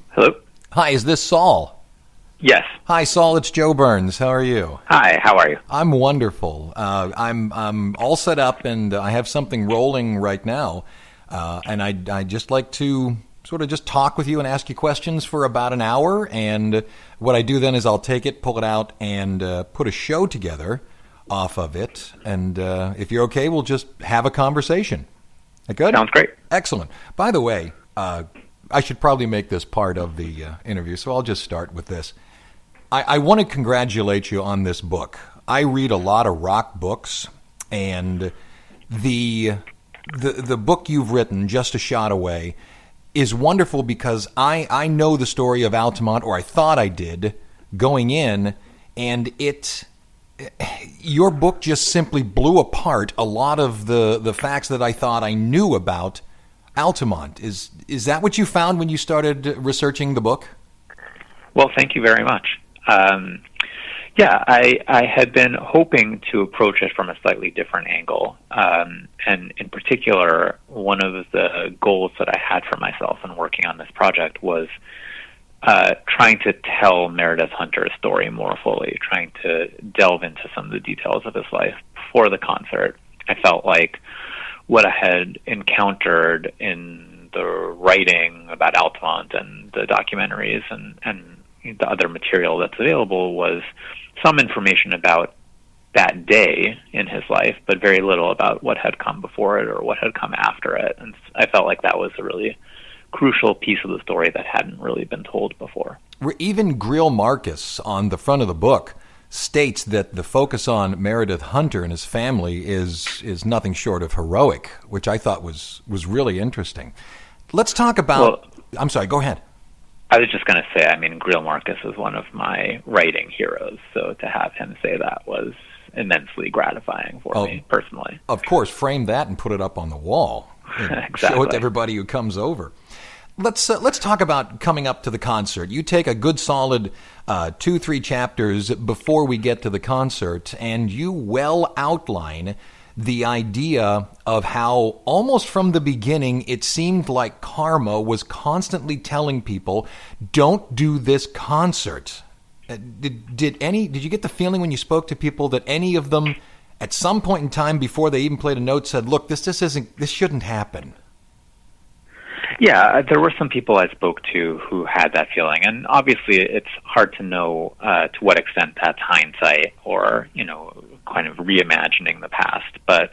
Hello? Hi, is this Saul? Yes. Hi, Saul. It's Joe Burns. How are you? Hi, how are you? I'm wonderful. I'm all set up, and I have something rolling right now. And I'd just like to sort of just talk with you and ask you questions for about an hour. And what I do then is I'll take it, pull it out, and put a show together off of it. And if you're okay, we'll just have a conversation. That good? Sounds great. Excellent. By the way, I should probably make this part of the interview, so I'll just start with this. I want to congratulate you on this book. I read a lot of rock books, and the book you've written, Just a Shot Away, is wonderful because I know the story of Altamont, or I thought I did, going in, and your book just simply blew apart a lot of the facts that I thought I knew about Altamont. Is that what you found when you started researching the book? Well, thank you very much. I had been hoping to approach it from a slightly different angle. And in particular, one of the goals that I had for myself in working on this project was trying to tell Meredith Hunter's story more fully, trying to delve into some of the details of his life before the concert. I felt like what I had encountered in the writing about Altamont and the documentaries and the other material that's available was some information about that day in his life, but very little about what had come before it or what had come after it. And I felt like that was a really crucial piece of the story that hadn't really been told before. Even Greil Marcus on the front of the book states that the focus on Meredith Hunter and his family is nothing short of heroic, which I thought was really interesting. Let's talk about... Well, I'm sorry, go ahead. I was just going to say, Greil Marcus is one of my writing heroes, so to have him say that was immensely gratifying for me personally. Of course, frame that and put it up on the wall. Exactly. Show it to everybody who comes over. Let's talk about coming up to the concert. You take a good solid 2-3 chapters before we get to the concert, and you well outline the idea of how almost from the beginning it seemed like Karma was constantly telling people, don't do this concert. Did you get the feeling when you spoke to people that any of them at some point in time before they even played a note said, look, this shouldn't happen? Yeah, there were some people I spoke to who had that feeling, and obviously it's hard to know to what extent that's hindsight or, kind of reimagining the past. But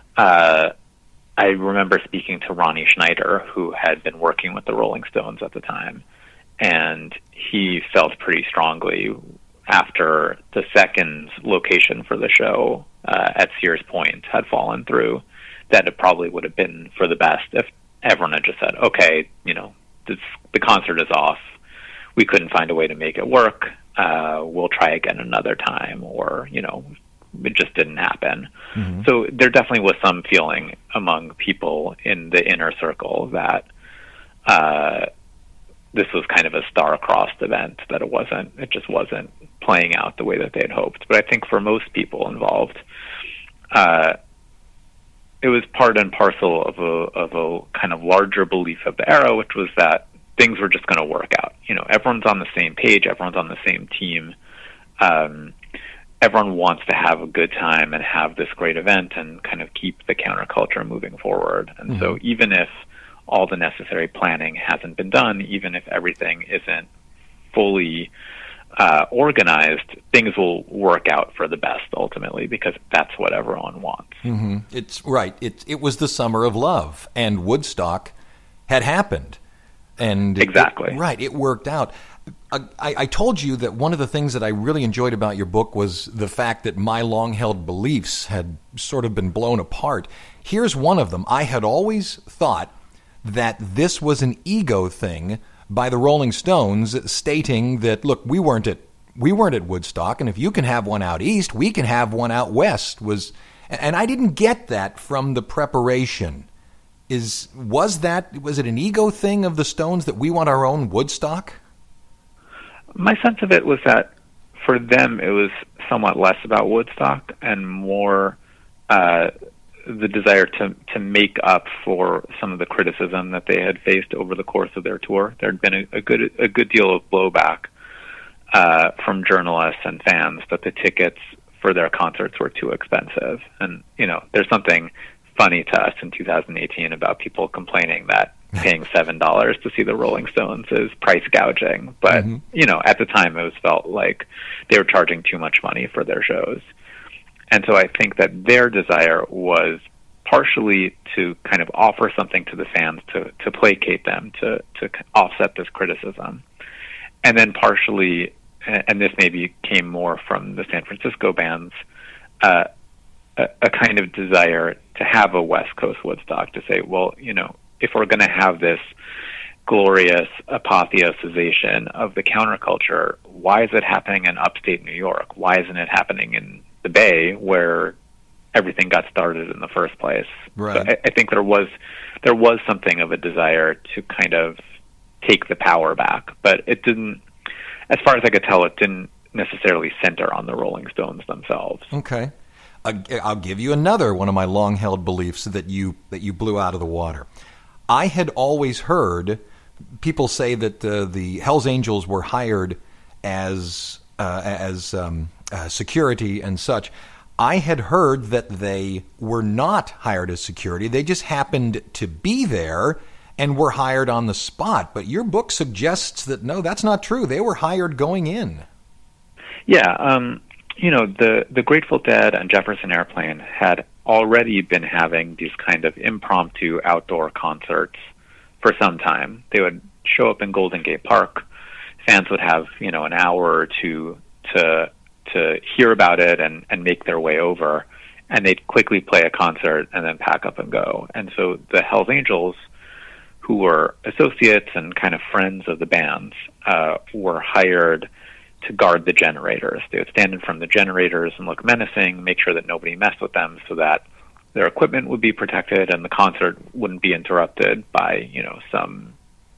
I remember speaking to Ronnie Schneider, who had been working with the Rolling Stones at the time, and he felt pretty strongly after the second location for the show at Sears Point had fallen through that it probably would have been for the best if everyone had just said, okay, the concert is off. We couldn't find a way to make it work. We'll try again another time, or, it just didn't happen. Mm-hmm. So there definitely was some feeling among people in the inner circle that this was kind of a star-crossed event, that it just wasn't playing out the way that they had hoped. But I think for most people involved, it was part and parcel of a kind of larger belief of the era, which was that things were just going to work out. Everyone's on the same page, everyone's on the same team. Everyone wants to have a good time and have this great event and kind of keep the counterculture moving forward. And mm-hmm. So even if all the necessary planning hasn't been done, even if everything isn't fully organized, things will work out for the best ultimately, because that's what everyone wants. Mm-hmm. It's right. It was the summer of love, and Woodstock had happened. And exactly. It worked out. I told you that one of the things that I really enjoyed about your book was the fact that my long-held beliefs had sort of been blown apart. Here's one of them. I had always thought that this was an ego thing by the Rolling Stones, stating that, look, we weren't at Woodstock, and if you can have one out east, we can have one out west. And I didn't get that from the preparation. Was it an ego thing of the Stones that we want our own Woodstock? My sense of it was that for them it was somewhat less about Woodstock and more the desire to make up for some of the criticism that they had faced over the course of their tour. There had been a good deal of blowback from journalists and fans that the tickets for their concerts were too expensive. And, there's something funny to us in 2018 about people complaining that paying $7 to see the Rolling Stones is price gouging. But, at the time it was felt like they were charging too much money for their shows. And so I think that their desire was partially to kind of offer something to the fans to placate them, to offset this criticism. And then partially, and this maybe came more from the San Francisco bands, a kind of desire to have a West Coast Woodstock, to say, well, if we're going to have this glorious apotheosization of the counterculture, why is it happening in upstate New York? Why isn't it happening in the Bay, where everything got started in the first place? Right. So I think there was something of a desire to kind of take the power back, but it didn't, as far as I could tell, it didn't necessarily center on the Rolling Stones themselves. Okay. I'll give you another one of my long-held beliefs that you blew out of the water. I had always heard people say that the Hells Angels were hired as security and such. I had heard that they were not hired as security. They just happened to be there and were hired on the spot. But your book suggests that, no, that's not true. They were hired going in. Yeah, the Grateful Dead and Jefferson Airplane had already been having these kind of impromptu outdoor concerts for some time. They would show up in Golden Gate Park. Fans would have, an hour or two to hear about it and make their way over, and they'd quickly play a concert and then pack up and go. And so the Hells Angels, who were associates and kind of friends of the bands, were hired to guard the generators. They would stand in front of the generators and look menacing, make sure that nobody messed with them so that their equipment would be protected and the concert wouldn't be interrupted by, some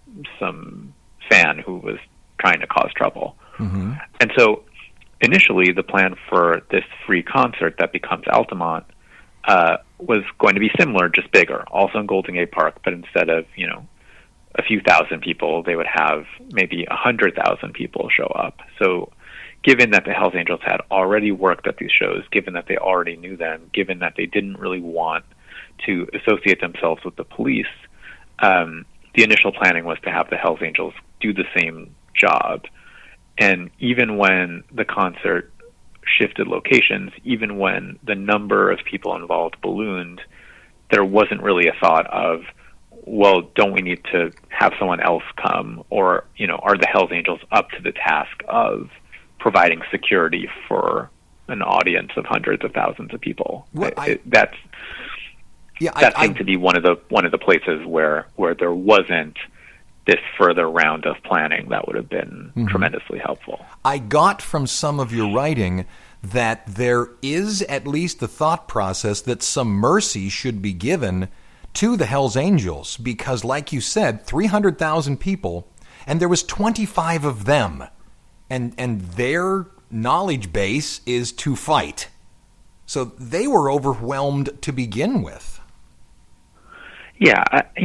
fan who was trying to cause trouble. Mm-hmm. And so initially the plan for this free concert that becomes Altamont was going to be similar, just bigger, also in Golden Gate Park, but instead of, a few thousand people, they would have maybe 100,000 people show up. So given that the Hells Angels had already worked at these shows, given that they already knew them, given that they didn't really want to associate themselves with the police, the initial planning was to have the Hells Angels do the same job. And even when the concert shifted locations, even when the number of people involved ballooned, there wasn't really a thought of, well, don't we need to have someone else come? Or, are the Hells Angels up to the task of providing security for an audience of hundreds of thousands of people? Well, that seemed to be one of the places where there wasn't this further round of planning that would have been tremendously helpful. I got from some of your writing that there is at least the thought process that some mercy should be given to the Hells Angels, because like you said, 300,000 people, and there was 25 of them, and their knowledge base is to fight. So they were overwhelmed to begin with. Yeah,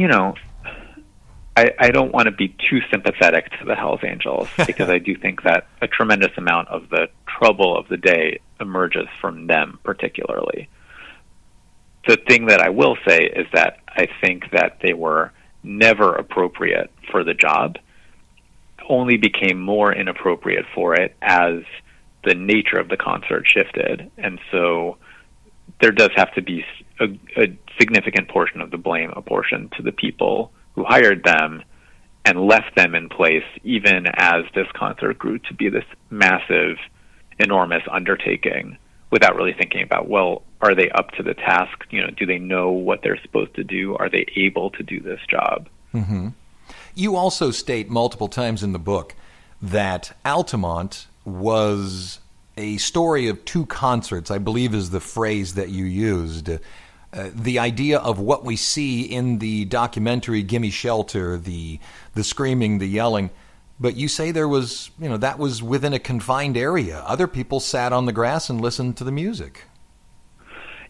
I don't want to be too sympathetic to the Hells Angels, because I do think that a tremendous amount of the trouble of the day emerges from them particularly. The thing that I will say is that I think that they were never appropriate for the job, only became more inappropriate for it as the nature of the concert shifted. And so there does have to be a significant portion of the blame apportioned to the people who hired them and left them in place, even as this concert grew to be this massive, enormous undertaking, without really thinking about, well, are they up to the task? Do they know what they're supposed to do? Are they able to do this job? Mm-hmm. You also state multiple times in the book that Altamont was a story of two concerts, I believe is the phrase that you used. The idea of what we see in the documentary Gimme Shelter, the screaming, the yelling, but you say there was, that was within a confined area. Other people sat on the grass and listened to the music.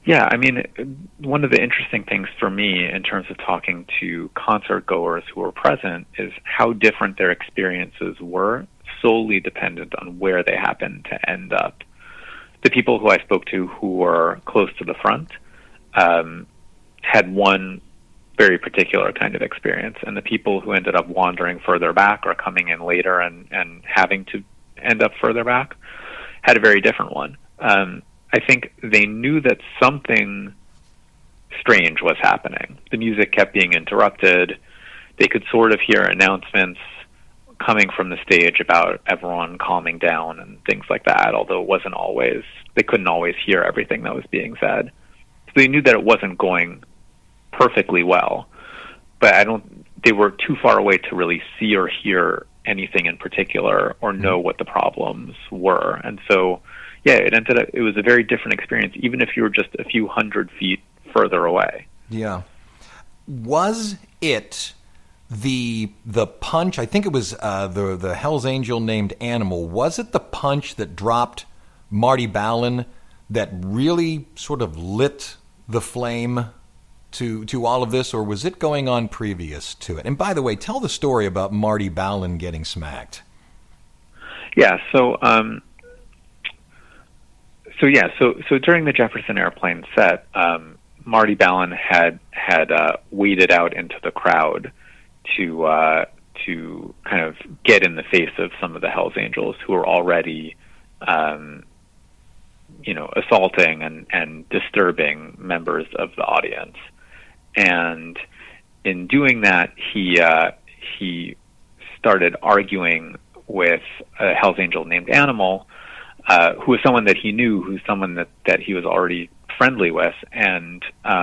Yeah, I mean, one of the interesting things for me in terms of talking to concert goers who were present is how different their experiences were, solely dependent on where they happened to end up. The people who I spoke to who were close to the front had one very particular kind of experience, and the people who ended up wandering further back or coming in later and having to end up further back had a very different one. I think they knew that something strange was happening. The music kept being interrupted. They could sort of hear announcements coming from the stage about everyone calming down and things like that, although it wasn't always, they couldn't always hear everything that was being said. So they knew that it wasn't going perfectly well, but they were too far away to really see or hear anything in particular or know what the problems were. And so, yeah, it was a very different experience, even if you were just a few hundred feet further away. Yeah. Was it the punch, I think it was the Hell's Angel named Animal, was it the punch that dropped Marty Balin that really sort of lit the flame to all of this, or was it going on previous to it? And by the way, tell the story about Marty Balin getting smacked. Yeah, so during the Jefferson Airplane set, Marty Balin had waded out into the crowd to kind of get in the face of some of the Hells Angels who were already assaulting and disturbing members of the audience. And in doing that, he started arguing with a Hells Angel named Animal, who was someone that he knew, who's someone that he was already friendly with, and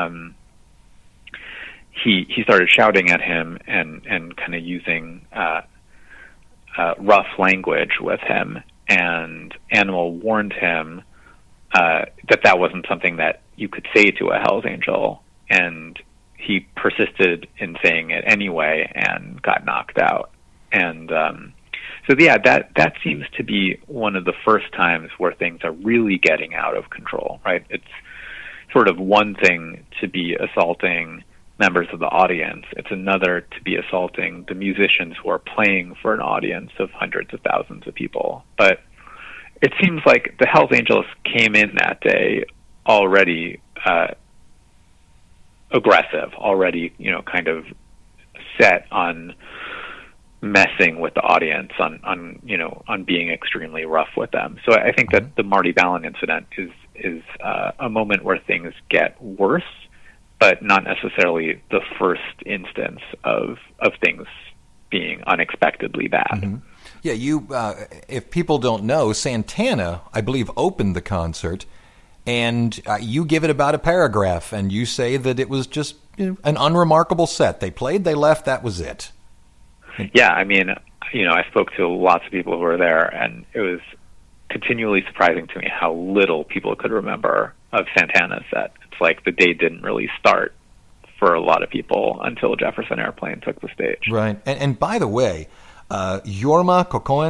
he started shouting at him and kind of using rough language with him. And Animal warned him that wasn't something that you could say to a Hells Angel, and he persisted in saying it anyway and got knocked out. And so yeah, that seems to be one of the first times where things are really getting out of control, right? It's sort of one thing to be assaulting members of the audience. It's another to be assaulting the musicians who are playing for an audience of hundreds of thousands of people. But it seems like the Hells Angels came in that day already aggressive, already, kind of set on messing with the audience, on being extremely rough with them. So I think that the Marty Balin incident is a moment where things get worse, but not necessarily the first instance of things being unexpectedly bad. Mm-hmm. Yeah, you. If people don't know, Santana, I believe, opened the concert, and you give it about a paragraph, and you say that it was just an unremarkable set. They played, they left, that was it. Yeah, I mean, I spoke to lots of people who were there, and it was continually surprising to me how little people could remember of Santana's set. It's like the day didn't really start for a lot of people until Jefferson Airplane took the stage. Right, and by the way, Jorma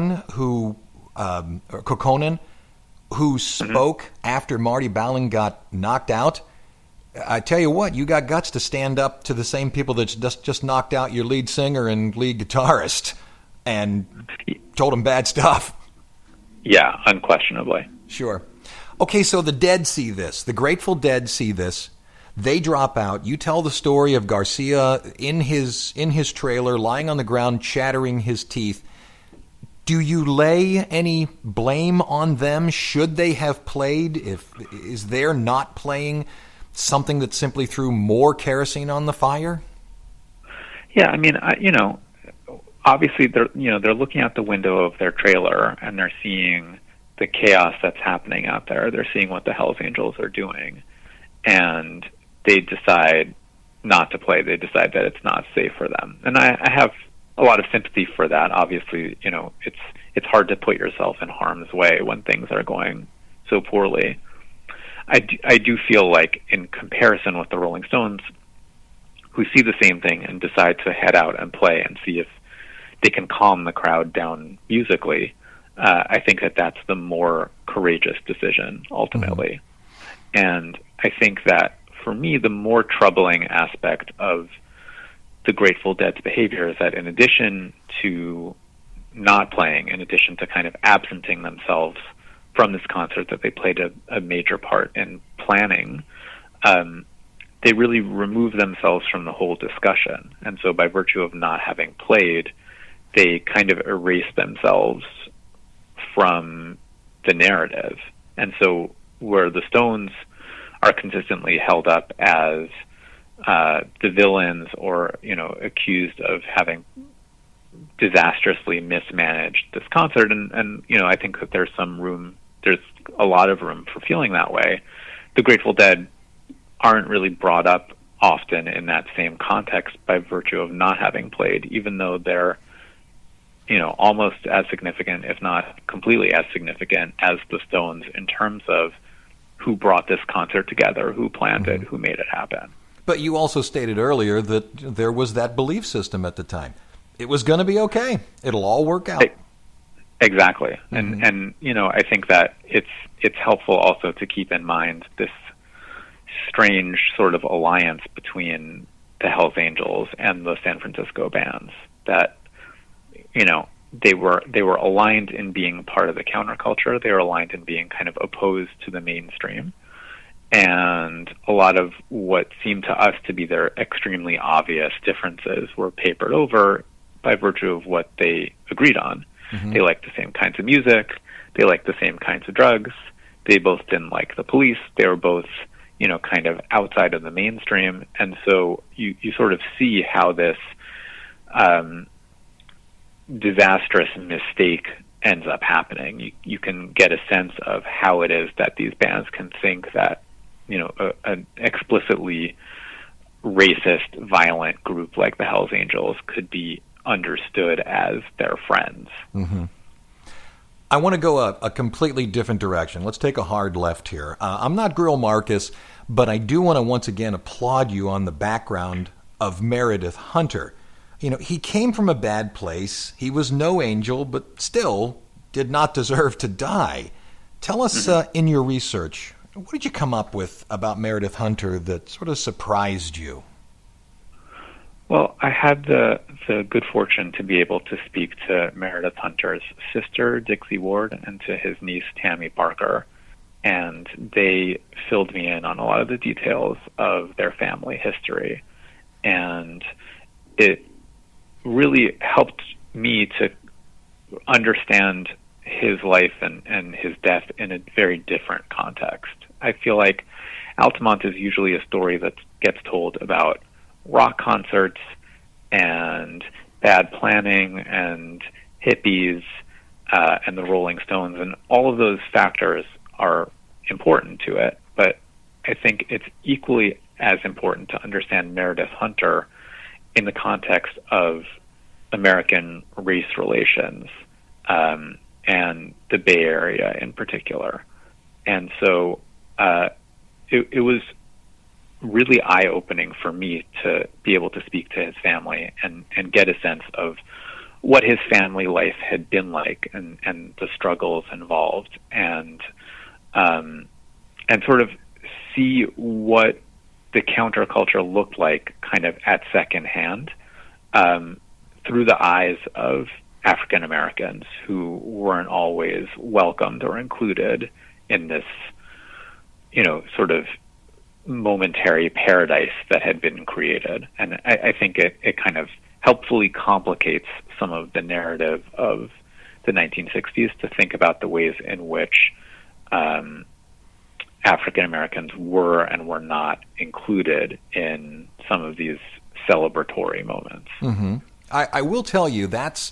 Kokkonen, who spoke after Marty Balin got knocked out, I tell you what, you got guts to stand up to the same people that just knocked out your lead singer and lead guitarist and told them bad stuff. Yeah, unquestionably. Sure. Okay, so the Dead see this. The Grateful Dead see this. They drop out. You tell the story of Garcia in his trailer, lying on the ground, chattering his teeth. Do you lay any blame on them? Should they have played? Is their not playing something that simply threw more kerosene on the fire? Yeah, I mean, obviously they're looking out the window of their trailer and they're seeing the chaos that's happening out there. They're seeing what the Hells Angels are doing, and they decide not to play. They decide that it's not safe for them, and I have a lot of sympathy for that. Obviously, it's hard to put yourself in harm's way when things are going so poorly. I do feel like, in comparison with the Rolling Stones, who see the same thing and decide to head out and play and see if they can calm the crowd down musically, I think that that's the more courageous decision ultimately. Mm-hmm. And I think that for me, the more troubling aspect of the Grateful Dead's behavior is that in addition to not playing, in addition to kind of absenting themselves from this concert that they played a major part in planning, they really remove themselves from the whole discussion. And so by virtue of not having played, they kind of erase themselves from the narrative. And so where the Stones are consistently held up as the villains or, accused of having disastrously mismanaged this concert, and I think that there's a lot of room for feeling that way. The Grateful Dead aren't really brought up often in that same context by virtue of not having played, even though they're, almost as significant, if not completely as significant as the Stones in terms of who brought this concert together, who planned it, who made it happen. But you also stated earlier that there was that belief system at the time. It was going to be okay. It'll all work out. Exactly. And I think that it's helpful also to keep in mind this strange sort of alliance between the Hells Angels and the San Francisco bands that, they were aligned in being part of the counterculture. They were aligned in being kind of opposed to the mainstream. And a lot of what seemed to us to be their extremely obvious differences were papered over by virtue of what they agreed on. They liked the same kinds of music. They liked the same kinds of drugs. They both didn't like the police. They were both, kind of outside of the mainstream. And so you sort of see how this disastrous mistake ends up happening. You can get a sense of how it is that these bands can think that, an explicitly racist, violent group like the Hells Angels could be understood as their friends. I want to go a completely different direction. Let's take a hard left here. I'm not Greil Marcus, but I do want to once again applaud you on the background of Meredith Hunter. He came from a bad place. He was no angel, but still did not deserve to die. Tell us in your research, what did you come up with about Meredith Hunter that sort of surprised you? Well, I had the good fortune to be able to speak to Meredith Hunter's sister, Dixie Ward, and to his niece, Tammy Parker. And they filled me in on a lot of the details of their family history. And it really helped me to understand his life and his death in a very different context. I feel like Altamont is usually a story that gets told about rock concerts and bad planning and hippies and the Rolling Stones, and all of those factors are important to it. But I think it's equally as important to understand Meredith Hunter in the context of American race relations and the Bay Area in particular. And so it was really eye-opening for me to be able to speak to his family and get a sense of what his family life had been like and the struggles involved, and sort of see what the counterculture looked like kind of at second hand through the eyes of African Americans who weren't always welcomed or included in this, sort of momentary paradise that had been created. And I think it kind of helpfully complicates some of the narrative of the 1960s to think about the ways in which African Americans were and were not included in some of these celebratory moments. Mm-hmm. I will tell you that's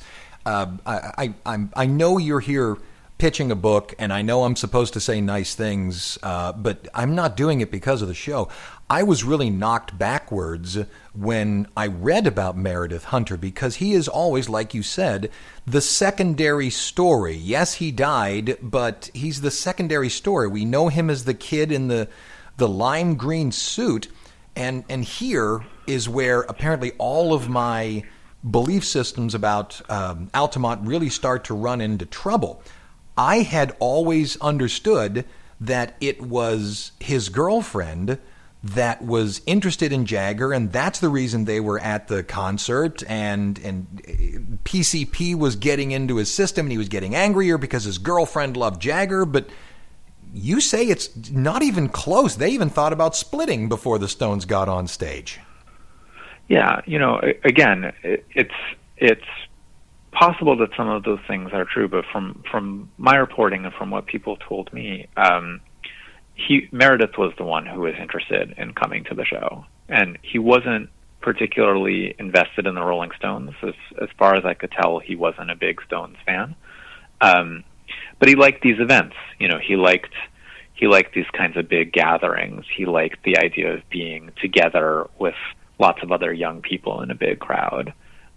I know you're here pitching a book, and I know I'm supposed to say nice things, but I'm not doing it because of the show. I was really knocked backwards when I read about Meredith Hunter, because he is always, like you said, the secondary story. Yes, he died, but he's the secondary story. We know him as the kid in the lime green suit, and here is where apparently all of my belief systems about Altamont really start to run into trouble. I had always understood that it was his girlfriend that was interested in Jagger, and that's the reason they were at the concert, and PCP was getting into his system, and he was getting angrier because his girlfriend loved Jagger, but you say it's not even close. They even thought about splitting before the Stones got on stage. Yeah, again, it's possible that some of those things are true, but from my reporting and from what people told me, Meredith was the one who was interested in coming to the show, and he wasn't particularly invested in the Rolling Stones. As far as I could tell, he wasn't a big Stones fan, but he liked these events. He liked these kinds of big gatherings. He liked the idea of being together with lots of other young people in a big crowd.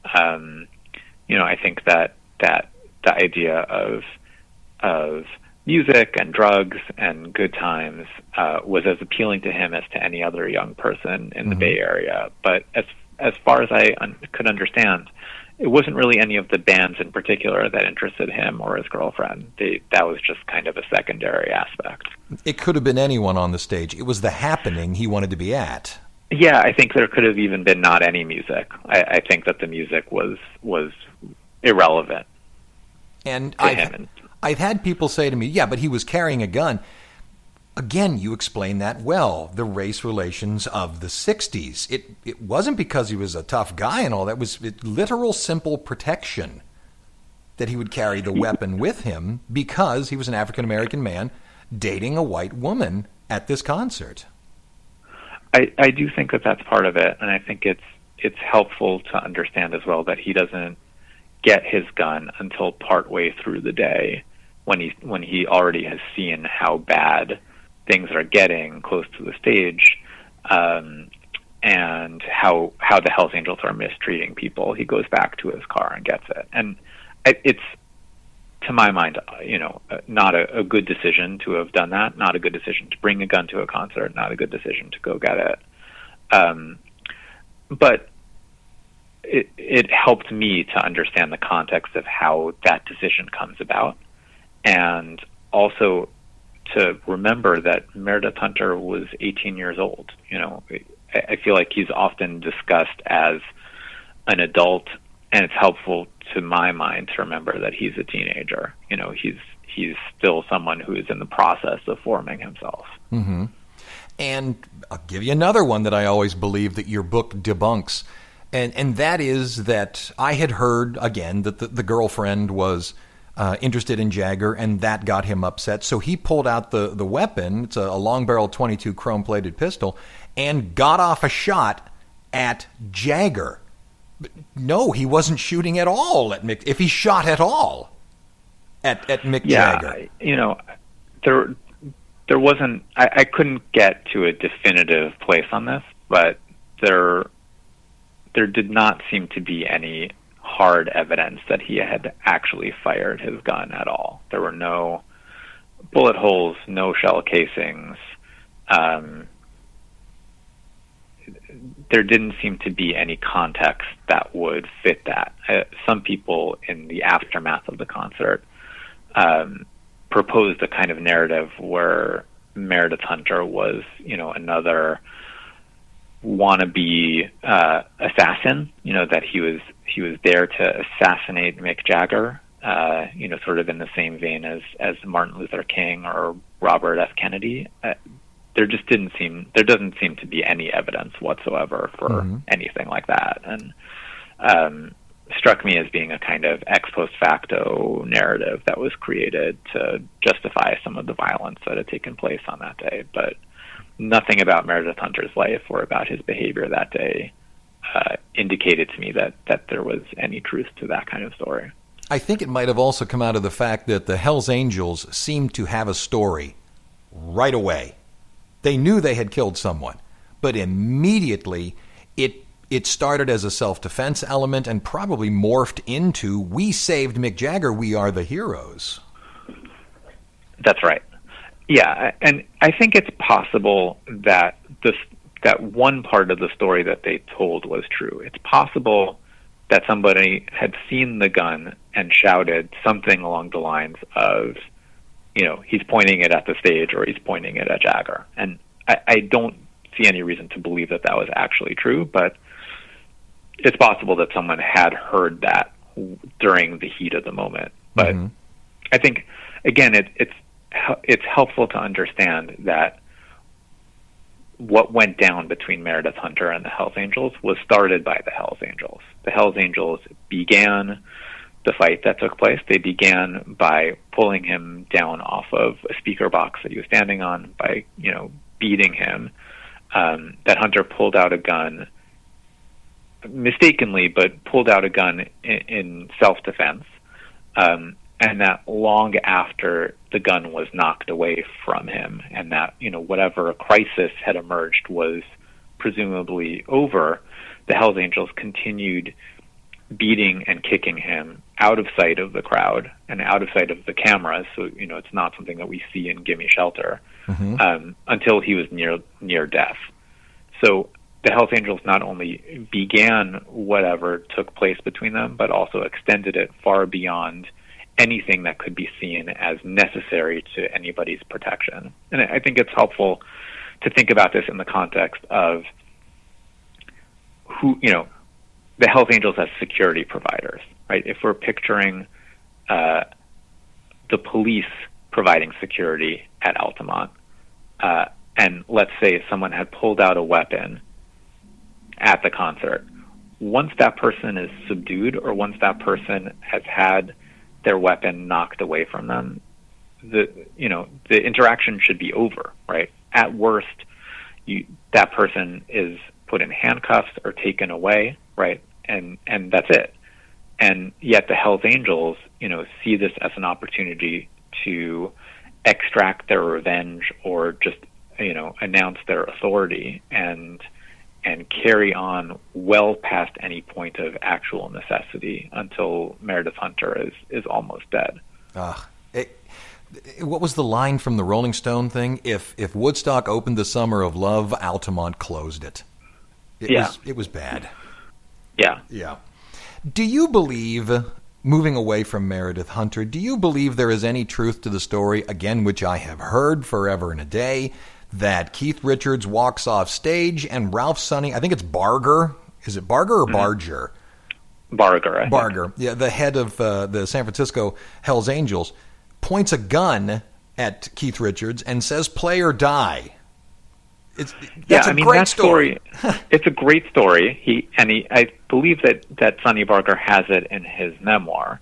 I think that the idea of music and drugs and good times was as appealing to him as to any other young person in the Bay Area. But as far as I could understand, it wasn't really any of the bands in particular that interested him or his girlfriend. That was just kind of a secondary aspect. It could have been anyone on the stage. It was the happening he wanted to be at. Yeah, I think there could have even been not any music. I think that the music was irrelevant. And I've had people say to me, yeah, but he was carrying a gun. Again, you explain that well, the race relations of the 60s. It wasn't because he was a tough guy and all that. It was literal simple protection that he would carry the weapon with him because he was an African-American man dating a white woman at this concert. I do think that that's part of it, and I think it's helpful to understand as well that he doesn't get his gun until partway through the day when he already has seen how bad things are getting close to the stage, and how the Hells Angels are mistreating people. He goes back to his car and gets it, and it's, to my mind, not a good decision to have done that. Not a good decision to bring a gun to a concert. Not a good decision to go get it. But it helped me to understand the context of how that decision comes about, and also to remember that Meredith Hunter was 18 years old. I feel like he's often discussed as an adult, and it's helpful to my mind to remember that he's a teenager. He's still someone who is in the process of forming himself. Mm-hmm. And I'll give you another one that I always believe that your book debunks, and that is that I had heard, again, that the girlfriend was interested in Jagger, and that got him upset. So he pulled out the weapon. It's a long-barreled .22 chrome-plated pistol, and got off a shot at Jagger. But no, he wasn't shooting at all at Mick. If he shot at all at Mick Jagger, there wasn't. I couldn't get to a definitive place on this, but there did not seem to be any hard evidence that he had actually fired his gun at all. There were no bullet holes, no shell casings. There didn't seem to be any context that would fit that. Some people in the aftermath of the concert proposed a kind of narrative where Meredith Hunter was, another wannabe assassin. That he was there to assassinate Mick Jagger. Sort of in the same vein as Martin Luther King or Robert F. Kennedy. There doesn't seem to be any evidence whatsoever for anything like that, and struck me as being a kind of ex post facto narrative that was created to justify some of the violence that had taken place on that day. But nothing about Meredith Hunter's life or about his behavior that day indicated to me that there was any truth to that kind of story. I think it might have also come out of the fact that the Hells Angels seemed to have a story right away. They knew they had killed someone, but immediately it started as a self-defense element and probably morphed into, we saved Mick Jagger, we are the heroes. That's right. Yeah, and I think it's possible that that one part of the story that they told was true. It's possible that somebody had seen the gun and shouted something along the lines of, he's pointing it at the stage or he's pointing it at Jagger. And I don't see any reason to believe that was actually true, but it's possible that someone had heard that during the heat of the moment. But I think, again, it's helpful to understand that what went down between Meredith Hunter and the Hells Angels was started by the Hells Angels. The Hells Angels began the fight that took place. They began by pulling him down off of a speaker box that he was standing on, by, beating him. That Hunter pulled out a gun, mistakenly, but pulled out a gun in self-defense. And that long after the gun was knocked away from him, and that, whatever crisis had emerged was presumably over, the Hells Angels continued beating and kicking him out of sight of the crowd and out of sight of the cameras. So, it's not something that we see in Gimme Shelter, until he was near death. So the Hells Angels not only began whatever took place between them, but also extended it far beyond anything that could be seen as necessary to anybody's protection. And I think it's helpful to think about this in the context of who, the Hells Angels as security providers, right? If we're picturing the police providing security at Altamont, and let's say someone had pulled out a weapon at the concert, once that person is subdued or once that person has had their weapon knocked away from them, the interaction should be over, right? At worst, that person is put in handcuffs or taken away, right? And that's it. And yet the Hells Angels, see this as an opportunity to extract their revenge or just, announce their authority and carry on well past any point of actual necessity until Meredith Hunter is almost dead. What was the line from the Rolling Stone thing? If Woodstock opened the summer of love, Altamont closed it. It was bad. Yeah. Do you believe, moving away from Meredith Hunter, do you believe there is any truth to the story, again, which I have heard forever and a day, that Keith Richards walks off stage and Ralph Sonny, I think it's Barger. Is it Barger or Barger? Barger. Barger, yeah, the head of the San Francisco Hells Angels, points a gun at Keith Richards and says, "Play or die." That's a great story. It's a great story. I believe that Sonny Barger has it in his memoir.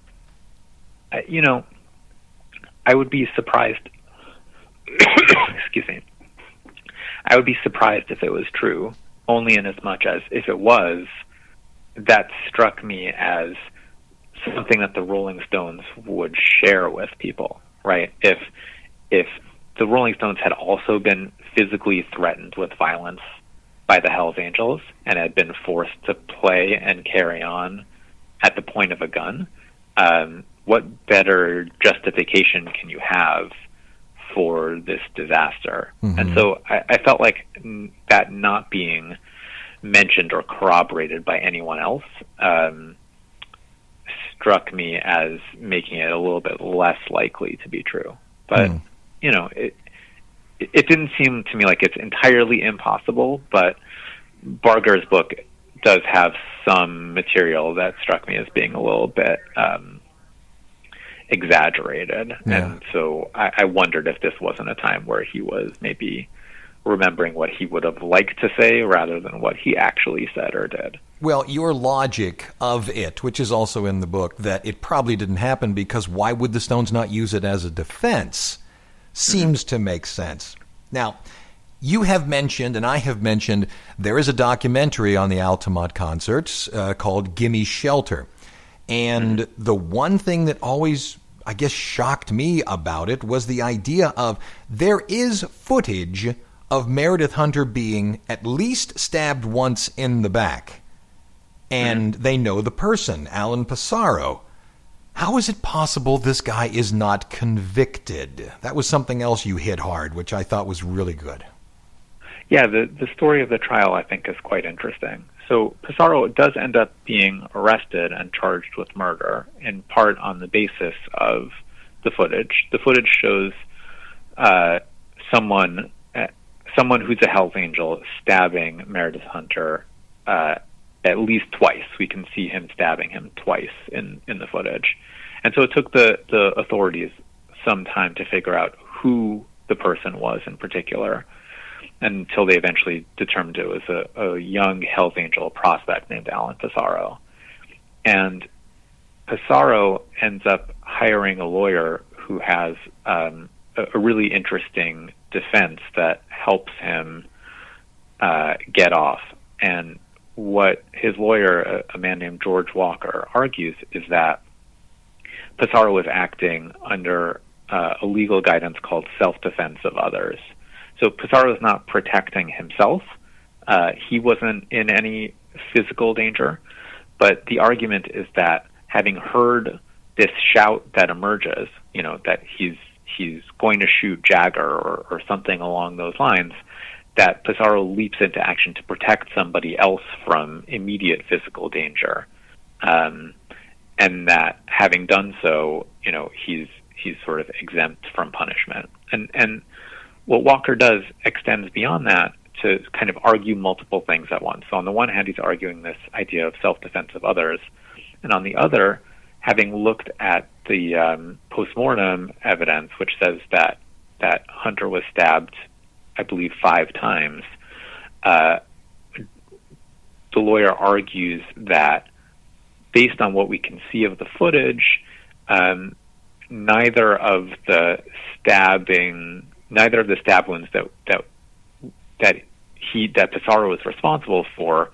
I would be surprised. Excuse me. I would be surprised if it was true, only in as much as if it was, that struck me as something that the Rolling Stones would share with people, right? If the Rolling Stones had also been physically threatened with violence by the Hells Angels and had been forced to play and carry on at the point of a gun, what better justification can you have for this disaster? And so I felt like that not being mentioned or corroborated by anyone else struck me as making it a little bit less likely to be true. But it didn't seem to me like it's entirely impossible, but Barger's book does have some material that struck me as being a little bit exaggerated. And so I wondered if this wasn't a time where he was maybe remembering what he would have liked to say rather than what he actually said or did. Well, your logic of it, which is also in the book, that it probably didn't happen because why would the Stones not use it as a defense, seems to make sense. Now, you have mentioned, and I have mentioned, there is a documentary on the Altamont concerts called Gimme Shelter. And the one thing that always, I guess, shocked me about it was the idea of there is footage of Meredith Hunter being at least stabbed once in the back. And they know the person, Alan Passaro. How is it possible this guy is not convicted? That was something else you hit hard, which I thought was really good. Yeah, the story of the trial, I think, is quite interesting. So Passaro does end up being arrested and charged with murder, in part on the basis of the footage. The footage shows someone who's a Hell's Angel stabbing Meredith Hunter at least twice. We can see him stabbing him twice in the footage. And so it took the authorities some time to figure out who the person was in particular, until they eventually determined it was a young Hell's Angel prospect named Alan Pissarro. And Pissarro ends up hiring a lawyer who has a really interesting defense that helps him get off. And what his lawyer, a man named George Walker, argues is that Pissarro was acting under a legal guidance called self-defense of others. So Pissarro is not protecting himself. He wasn't in any physical danger, but the argument is that having heard this shout that emerges, that he's going to shoot Jagger or something along those lines, that Pissarro leaps into action to protect somebody else from immediate physical danger. And that having done so, he's sort of exempt from punishment. And what Walker does extends beyond that to kind of argue multiple things at once. So on the one hand, he's arguing this idea of self-defense of others, and on the other, having looked at the post-mortem evidence, which says that Hunter was stabbed, I believe, 5 times, the lawyer argues that based on what we can see of the footage, neither of the stab wounds that Pissarro was responsible for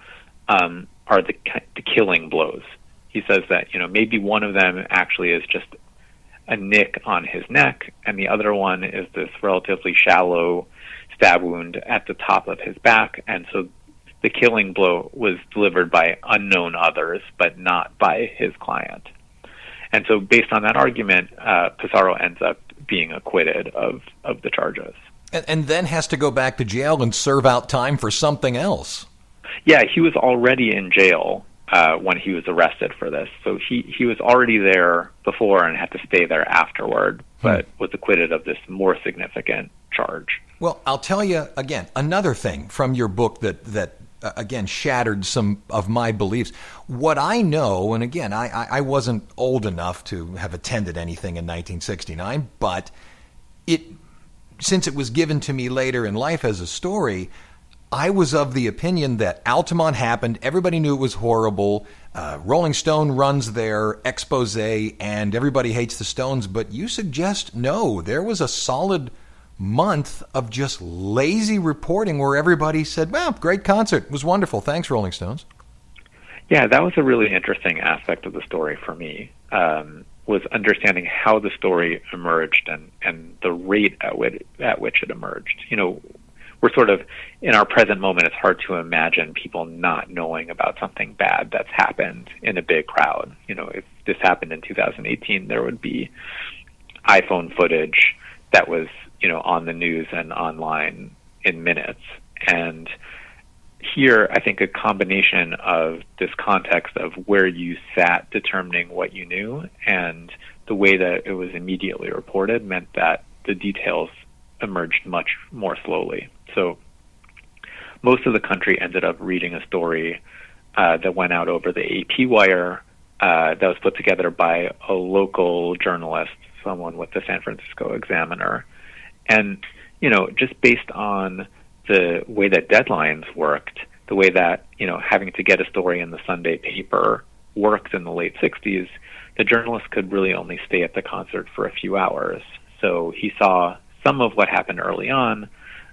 are the killing blows. He says that maybe one of them actually is just a nick on his neck, and the other one is this relatively shallow stab wound at the top of his back, and so the killing blow was delivered by unknown others, but not by his client. And so based on that argument, Pissarro ends up being acquitted of the charges. And then has to go back to jail and serve out time for something else. Yeah, he was already in jail when he was arrested for this. So he was already there before and had to stay there afterward, but was acquitted of this more significant charge. Well, I'll tell you, again, another thing from your book that again, shattered some of my beliefs. What I know, and again, I wasn't old enough to have attended anything in 1969, but since it was given to me later in life as a story, I was of the opinion that Altamont happened, everybody knew it was horrible, Rolling Stone runs their expose, and everybody hates the Stones, but you suggest, no, there was a solid month of just lazy reporting where everybody said, well, great concert, it was wonderful, thanks, Rolling Stones. Yeah, that was a really interesting aspect of the story for me, was understanding how the story emerged and the rate at which it emerged. We're sort of, in our present moment, it's hard to imagine people not knowing about something bad that's happened in a big crowd. If this happened in 2018, there would be iPhone footage that was, on the news and online in minutes. And here, I think a combination of this context of where you sat determining what you knew and the way that it was immediately reported meant that the details emerged much more slowly. So most of the country ended up reading a story that went out over the AP wire that was put together by a local journalist, someone with the San Francisco Examiner. And, just based on the way that deadlines worked, the way that, having to get a story in the Sunday paper worked in the late 60s, the journalist could really only stay at the concert for a few hours. So he saw some of what happened early on,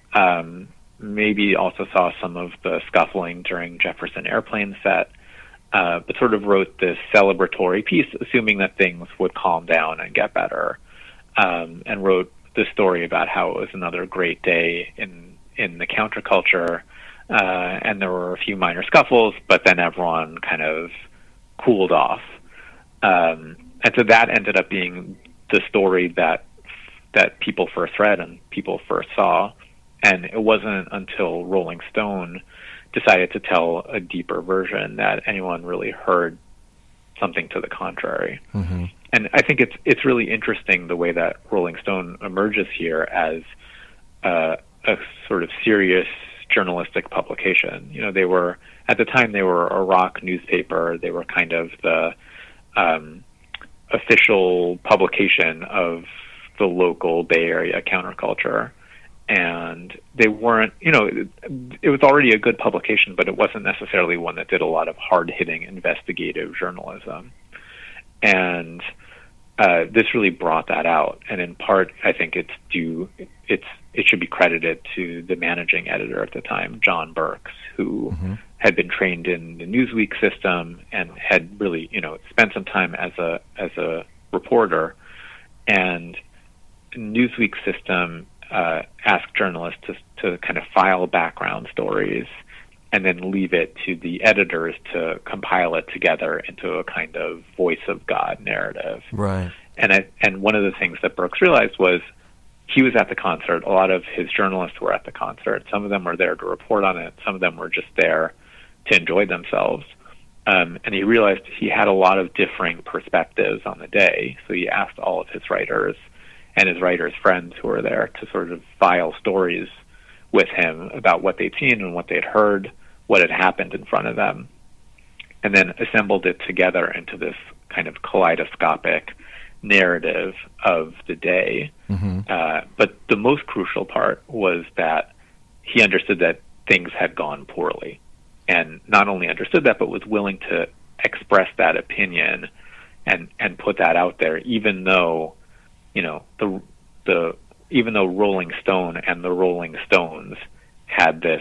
maybe also saw some of the scuffling during Jefferson Airplane set, but sort of wrote this celebratory piece, assuming that things would calm down and get better, and wrote this story about how it was another great day in the counterculture, and there were a few minor scuffles, but then everyone kind of cooled off. And so that ended up being the story that people first read and people first saw. And it wasn't until Rolling Stone decided to tell a deeper version that anyone really heard something to the contrary. Mm-hmm. And I think it's really interesting the way that Rolling Stone emerges here as a sort of serious journalistic publication. You know, they were, at the time, they were a rock newspaper. They were kind of the official publication of the local Bay Area counterculture. And they weren't, you know, it was already a good publication, but it wasn't necessarily one that did a lot of hard-hitting investigative journalism. And this really brought that out. And in part, I think it should be credited to the managing editor at the time, John Burks, who had been trained in the Newsweek system and had really, you know, spent some time as a reporter. And Newsweek system asked journalists to kind of file background stories and then leave it to the editors to compile it together into a kind of voice of God narrative. Right. And one of the things that Brooks realized was he was at the concert. A lot of his journalists were at the concert. Some of them were there to report on it. Some of them were just there to enjoy themselves. And he realized he had a lot of differing perspectives on the day. So he asked all of his writers and his writers' friends who were there to sort of file stories with him about what they'd seen and what they'd heard, what had happened in front of them, and then assembled it together into this kind of kaleidoscopic narrative of the day. But the most crucial part was that he understood that things had gone poorly, and not only understood that, but was willing to express that opinion and put that out there, even though, you know, even though Rolling Stone and the Rolling Stones had this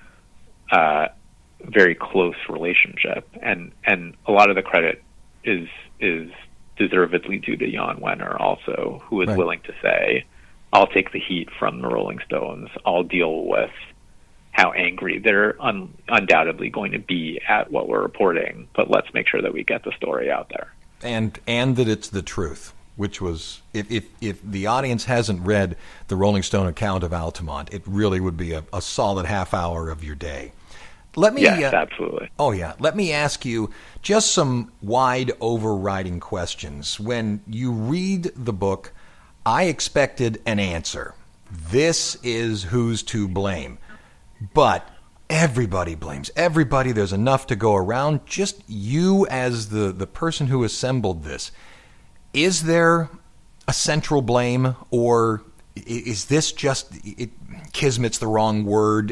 very close relationship, and a lot of the credit is deservedly due to Jan Wenner also, who was willing to say, I'll take the heat from the Rolling Stones. I'll deal with how angry they're undoubtedly going to be at what we're reporting, but let's make sure that we get the story out there. And that it's the truth, which was, if the audience hasn't read the Rolling Stone account of Altamont, it really would be a solid half hour of your day. Yes, absolutely. Oh, yeah. Let me ask you just some wide overriding questions. When you read the book, I expected an answer. This is who's to blame. But everybody blames everybody. There's enough to go around. Just you as the person who assembled this. Is there a central blame, or is this just kismet's the wrong word?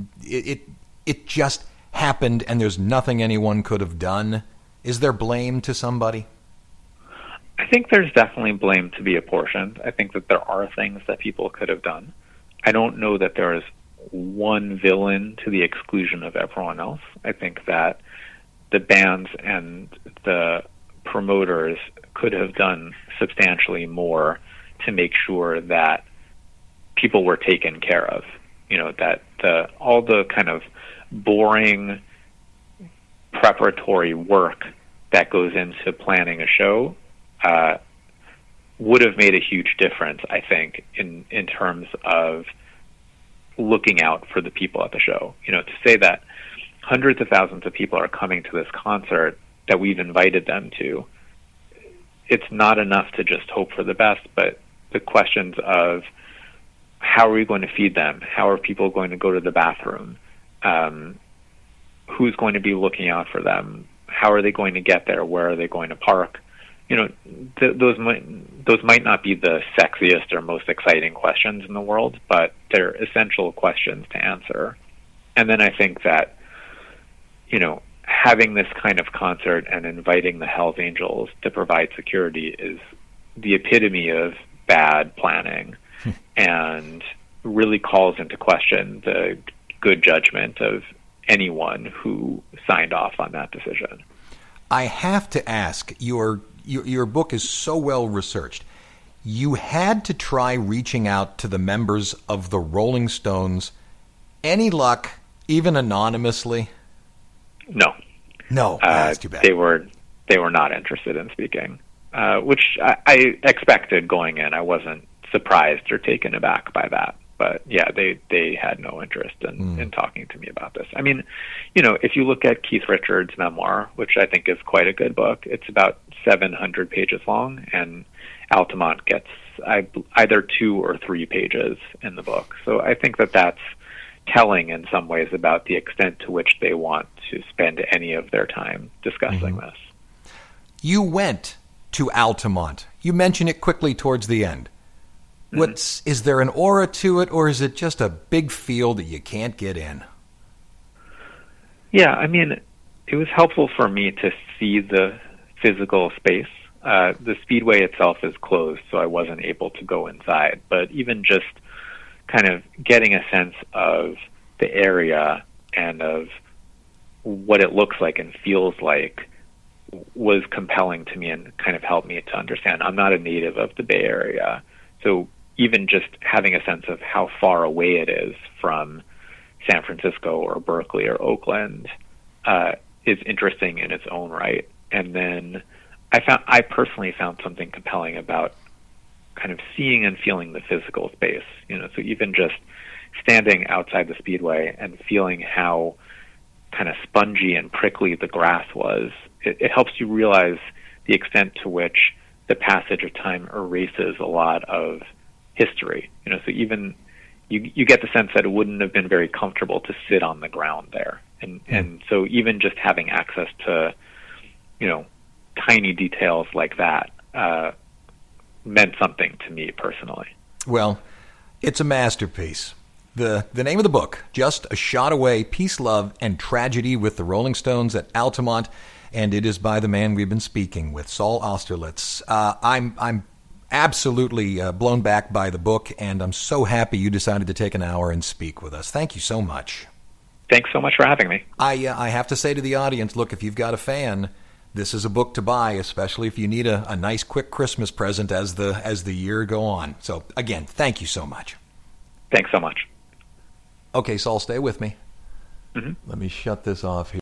It just happened and there's nothing anyone could have done? Is there blame to somebody? I think there's definitely blame to be apportioned. I think that there are things that people could have done. I don't know that there is one villain to the exclusion of everyone else. I think that the bands and the promoters could have done substantially more to make sure that people were taken care of. You know, that all the kind of boring preparatory work that goes into planning a show would have made a huge difference, I think, in terms of looking out for the people at the show. You know, to say that hundreds of thousands of people are coming to this concert that we've invited them to, it's not enough to just hope for the best, but the questions of how are we going to feed them? How are people going to go to the bathroom? Who's going to be looking out for them? How are they going to get there? Where are they going to park? You know, those might not be the sexiest or most exciting questions in the world, but they're essential questions to answer. And then I think that, you know, having this kind of concert and inviting the Hells Angels to provide security is the epitome of bad planning and really calls into question the good judgment of anyone who signed off on that decision. I have to ask, your book is so well researched. You had to try reaching out to the members of the Rolling Stones. Any luck, even anonymously? No. That's too bad. They were not interested in speaking, which I expected going in. I wasn't surprised or taken aback by that. But yeah, they had no interest in talking to me about this. I mean, if you look at Keith Richards' memoir, which I think is quite a good book, it's about 700 pages long, and Altamont gets either 2 or 3 pages in the book. So I think that that's telling in some ways about the extent to which they want to spend any of their time discussing this. You went to Altamont. You mention it quickly towards the end. Is there an aura to it, or is it just a big field that you can't get in? Yeah, I mean, it was helpful for me to see the physical space. The Speedway itself is closed, so I wasn't able to go inside. But even just kind of getting a sense of the area and of what it looks like and feels like was compelling to me and kind of helped me to understand. I'm not a native of the Bay Area, so even just having a sense of how far away it is from San Francisco or Berkeley or Oakland is interesting in its own right. And then I personally found something compelling about kind of seeing and feeling the physical space. So even just standing outside the Speedway and feeling how kind of spongy and prickly the grass was, it helps you realize the extent to which the passage of time erases a lot of history. So even you get the sense that it wouldn't have been very comfortable to sit on the ground there. And so even just having access to, tiny details like that meant something to me personally. Well, it's a masterpiece. The name of the book, Just a Shot Away, Peace, Love, and Tragedy with the Rolling Stones at Altamont, and it is by the man we've been speaking with, Saul Austerlitz. I'm absolutely blown back by the book, and I'm so happy you decided to take an hour and speak with us. Thank you so much. Thanks so much for having me. I have to say to the audience, look, if you've got a fan, this is a book to buy, especially if you need a nice, quick Christmas present as the year go on. So, again, thank you so much. Thanks so much. Okay, Saul, stay with me. Mm-hmm. Let me shut this off here.